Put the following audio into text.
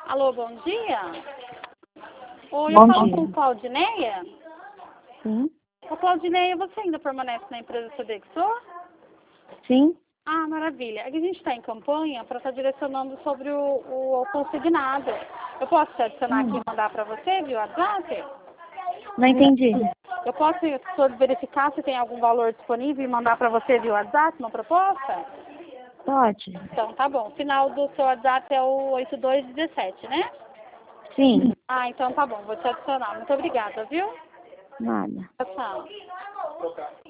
Alô, bom dia. Oi, Bom eu falo dia. com Claudineia. Sim, Ô, Claudineia, você ainda permanece na empresa Sodexo? sim. Ah, maravilha. Aqui a gente está em campanha para estar direcionando sobre o consignado. Eu posso te adicionar aqui e mandar para você via WhatsApp? Não entendi. Eu posso verificar se tem algum valor disponível e mandar para você via WhatsApp uma proposta? Pode. Então, tá bom. O final do seu WhatsApp é o 8217, né? Sim. Ah, então tá bom. Vou te adicionar. Muito obrigada, viu? Nada. Tchau.